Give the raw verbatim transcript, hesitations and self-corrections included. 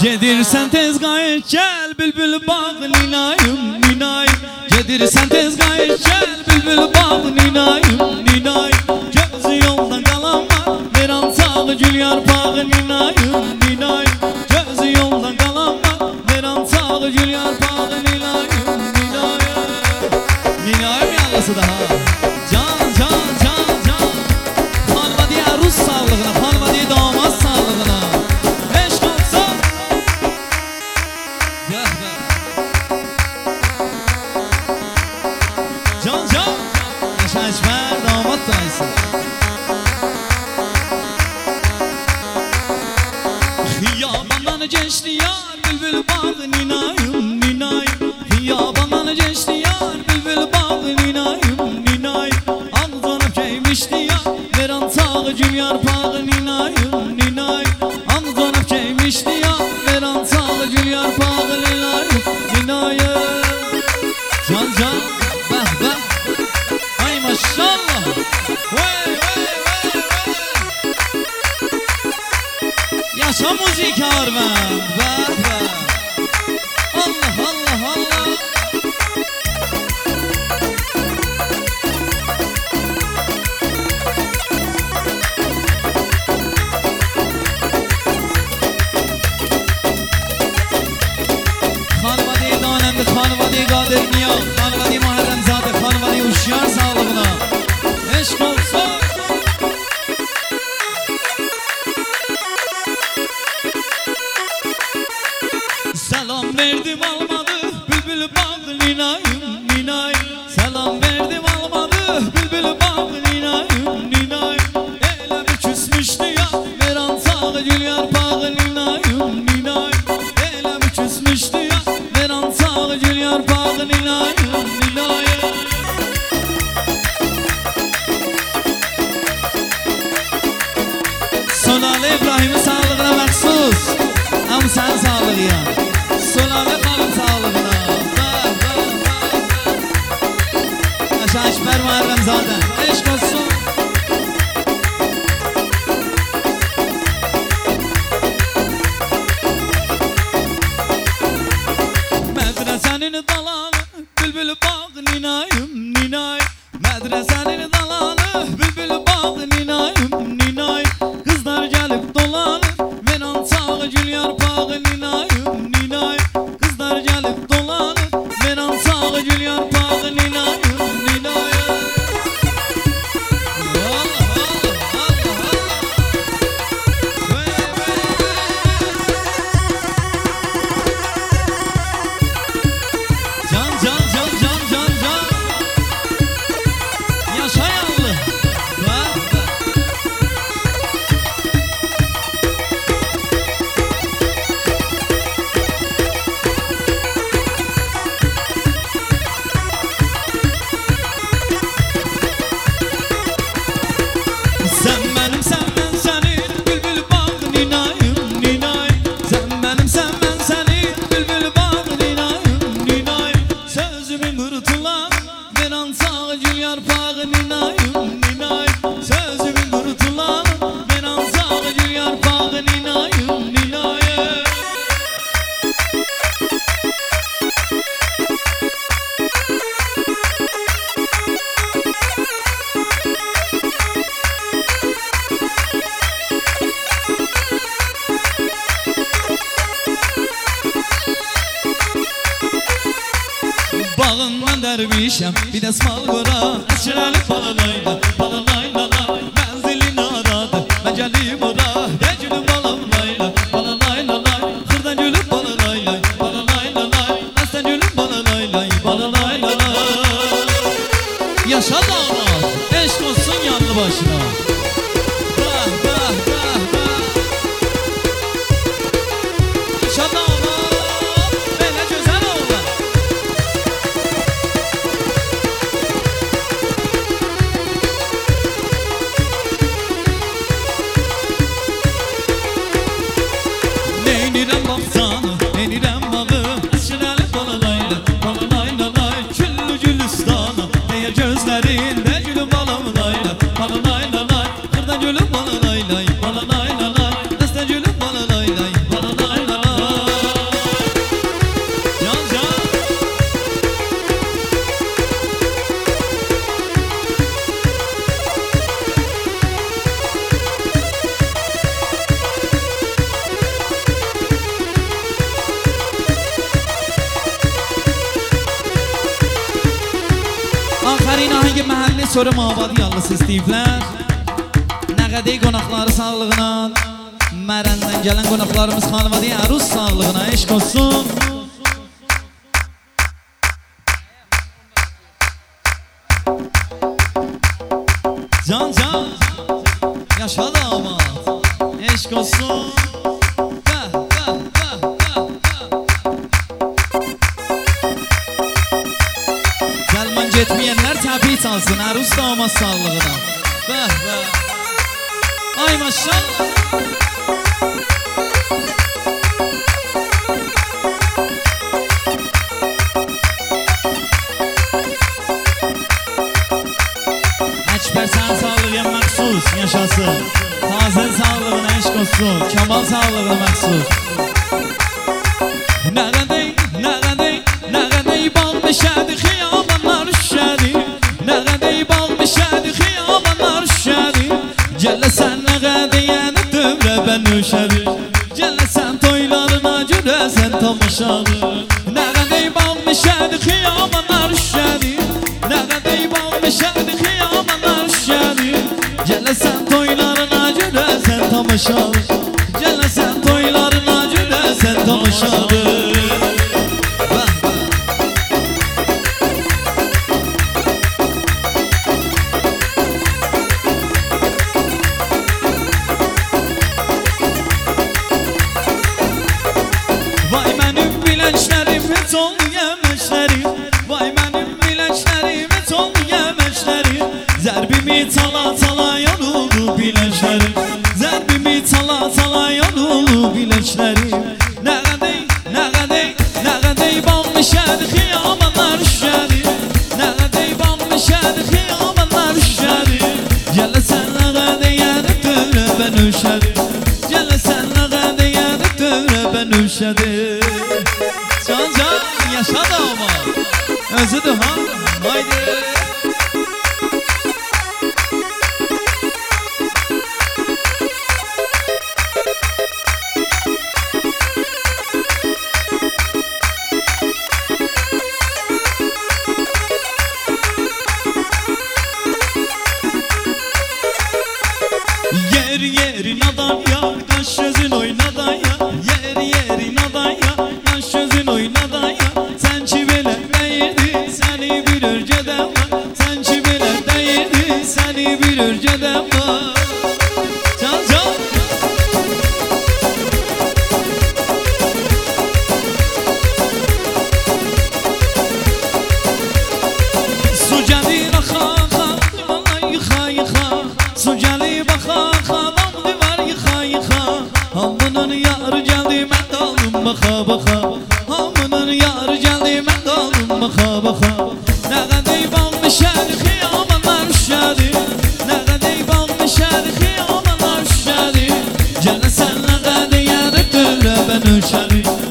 Gedirsen tez gayet gel bülbül bağ ninayım ninayım. Gedirsen tez gayet gel bülbül bağ ninayım ninayım. Gözü yoldan kalan var veran sağı gül yarpağı ninayım ninayım. Gözü yoldan kalan var veran sağı gül yarpağı ninayım ninayım. Ninayım yalası daha. Can can can can. Hanıma diye Rus sağlığına, hanıma diye damat sağlığına. Eşk olsa gel gel. Can can. Yaşa eşmer damat dayısı. Yabandan geçti yar bülbül bağı ninayım ninayım. Yabandan geçti yar bülbül bağı ninayım ninayım. Anzanıp keymişti yar veran sağı gül yarpağı ninayım ninayım. Anzanıp keymişti yar veran sağı gül yarpağı ninayım ninayım. Can can beh beh. Ay maşallah. Vay vay vay vay. Yaşa müzik harman. Beh beh. Allah Allah Allah. Xanvadi danəndi, xanvadi qadir niya, xanvadi Muharremzadə, xanvadi uşyar sağlığına. Eşq olsa. Selam verdim almadı bülbül bağ ninayım ninayım. Selam verdim almadı bülbül bağ ninayım ninayım. Elə bir küsmüştü ya veran sağı gül yarpağı ninayım ninayım. Elə bir küsmüştü ya veran sağı gül yarpağı ninayım ninayım. Sonalı İbrahim'in sağlığına məxsus. Ama sen sağlığı ya. Sonalı hanım sağlığına. Yaşa eşmer Muharremzadə. Eşq olsun. Medresenin dalanı bülbül bağ ninayım ninayım. Medresenin dalanı bülbül bağ ninayım ninayım. Kızlar gelip dolanır veran sağı gül yarpağı ninayım ninayım. Kızlar gelip dolanır veran sağı gül yarpağı ninayım ninayım. Allah Allah Allah Allah. Vay vay vay. Can can can can can can. Yaşa yanlı. Vay vay. Sen benim sen ben senin bülbül bağ ninayım ninayım. Sen benim sen ben senin bülbül bağ ninayım ninayım. Sözümün kurutulan veran sağı gül yarpağı ninayım ninayım. Sözümün kurutulan veran sağı gül yarpağı ninayım ninayım. Bağından dervişem bir de smal vura. Açıralı balalayla balalayla la. Menzilin aradı ben gelim ora. De gülüm balalayla balalayla la. Kırdan gülüm balalayla balalayla la. Aslan gülüm balalayla balalayla la. Yaşa damat eşk olsun yanlı başına. Bah bah bah bah. Yaşa damat böyle güzel oğlan. ki mahalle sorum abad yallısı isteyipler. Ne kadar konakları sağlığına, Merenden gelen konaklarımız Xanavadiya Arus sağlığına eşk olsun. Can can yaşa damat eşk olsun. Bah, bah, bah, bah, bah. Selman getmeyenler təbii çalsın Arus damat sağlığına. Bah, bah. Ay maşallah. Ekber sen sağlığına məxsus yaşasın. Fazıl sağlığına eşk olsun. Kemal sağlığına məxsus. Nə qədəy, nə qədəy, nə qədəy bal meşədi xiyabanlar üşədi. Nə qədəy bal meşədi xiyabanlar üşədi. Gəllə sən nə qədəyəni dövrə bən üşədi. Gəllə sən toylarına görə sən tamaşadı. Nə qədəy bal meşədi xiyabanlar üşədi. Nə qədəy bal meşədi xiyabanlar üşədi. Gəllə sən toylarına görə sən tamaşadı. Gəllə sən toylarına görə sən tamaşadı. Vay mənim biləklərim heç olmayan məşlərim. Vay mənim biləklərim heç olmayan məşlərim. Zərbimi çala çala yanıldı biləklərim. Zərbimi çala çala yanıldı biləklərim. Nə qədəy, nə qədəy, nə qədəy bal meşədi xiyabanlar üşədi. Nə qədəy bal meşədi xiyabanlar üşədi. Gəllə sən nə qədəyəni dövrə bən üşədi. Gəllə sən nə qədəyəni dövrə bən üşədi. Can can yaşa da ama özüdür ha haydi. Yer yerin adan ya, kaş gözün oynadan ya. Yer yerin adan ya, kaş gözün oynadan ya. Sen çivele değirdi, seni bir örgeden var. Sen çivele değirdi, seni bir örgeden var. Can can. Su geldi axa axa, vallahi yıxa yıxa. Su geldi baxa axa, vallahi var yıxa yıxa. Hamının yarı geldi mən dalım baxa baxa. Hamının yarı geldi mən dalım baxa baxa. Nə qədəy bal meşədi xiyabanlar üşədi. Nə qədəy bal meşədi xiyabanlar üşədi. Gəllə sən nə qədəyəni dövrə bən üşədi.